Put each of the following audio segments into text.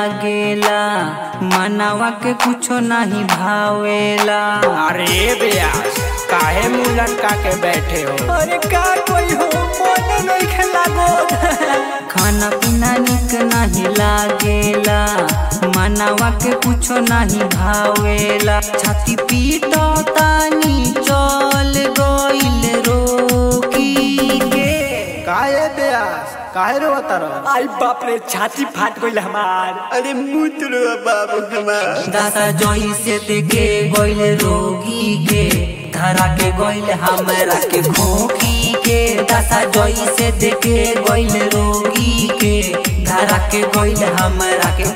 लागेला, मनवा के कुछो नहीं भावेला। अरे ब्यास काहे मुंह लटका के बैठे हो? अरे का कोई हो मन नहीं खेलागो। खाना पीना निक नहीं लागेला, मनवा के कुछो नहीं भावेला। छाती पीटा तानी चल गइल रोकी के। काहे ब्यास काहे रोता रह? आई बाप रे छाती फाट गइल हमार। अरे मुँह तुड़वा बाबू हमार। दादा जोई से देखे गइल रोगी के, धरा के गइल हमरा के खोखी के। दादा जोई से देखे गइल रोगी के, धरा के गइल हमरा के।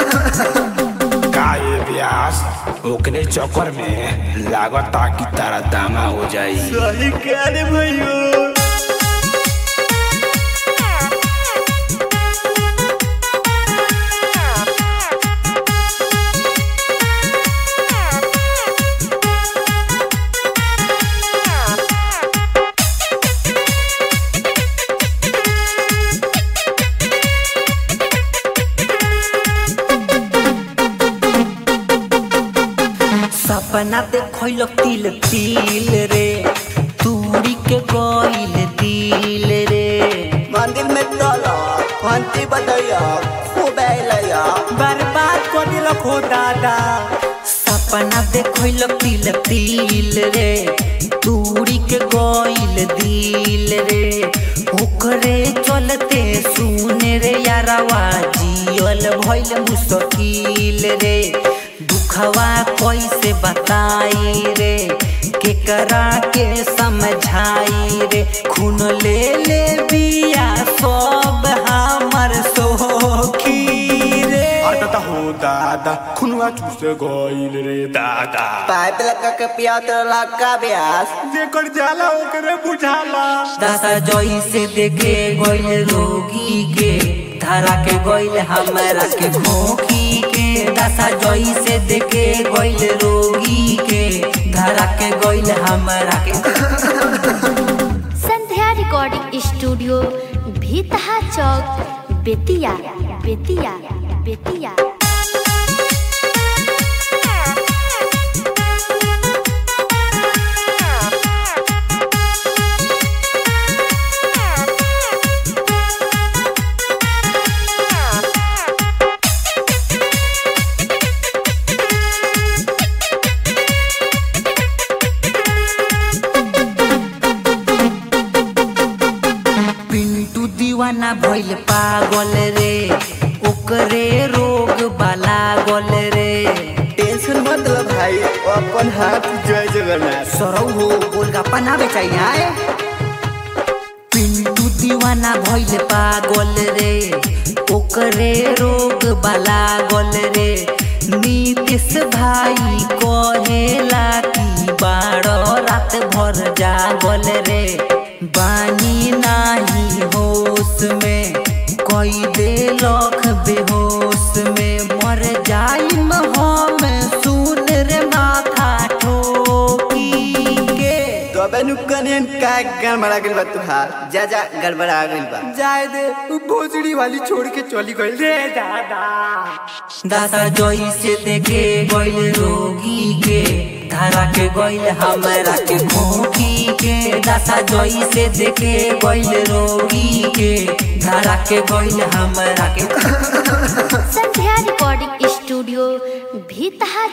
काहे ब्यास ओकरे चक्कर में लागता कि तारा दामा हो जाई। सही कह रे भैया। सपना देखल तिल तिल रे, तूड़ी के गइल दिल रे। मंदिर में चलो घंटी बजैया खूब आइलैया, बर्बाद कर दिलक हो दादा। सपना देखल तिल तिल रे, तूड़ी के गइल दिल रे। ओकरे चलते सुने रे यारवा, जियल भइल मुश्किल रे। दुखवा कैसे बताई रे, केकरा के समझाई रे। खून ले ले बिया सब हमर सोखी रे। अटता हो दादा खुनवा चूसे गइल रे दादा। पाइप लगा के पिया तो लगा ब्यास, जेकर जाला ओकरे बुझाला। दादा जोई से देखे गइल रोगी के, धरा के गइल हमरा के खोखी के। दादा जोई से देखे गइल रोगी के, धरा के गइल हमरा के। Sandhya recording studio Bhitaha Chowk Bettiah Bettiah Bettiah. दीवाना भइल पागल रे, ओकरे रोग बाला गल रे। टेंशन मत लो भाई, अपन हाथ जय जगन्नाथ। सरौ हो गोलगप्पा ना बेचाई आए। पिंटू दीवाना भइल पागल रे, ओकरे रोग बाला गल रे। नीतीश भाई कहेला कि 12 रात भर जागल रे। बानी नाही होश में कोई दे लख बेहोश में, मर जाइम हम सुन रे माथा ठोकी के। तो अबे नुकने का गड़बड़ा गइल बा तुहार, जा जा गड़बड़ा गइल बा। जाए दे भोजड़ी वाली छोड़ के चली गइल रे दादा। दादा जोई से देखे गइल रोगी के, धरा के गइल हमरा के खोखी के। दादा जोई से देखे गइल रोगी के, धरा के गइल हमरा के। Sandhya recording studio Bhitaha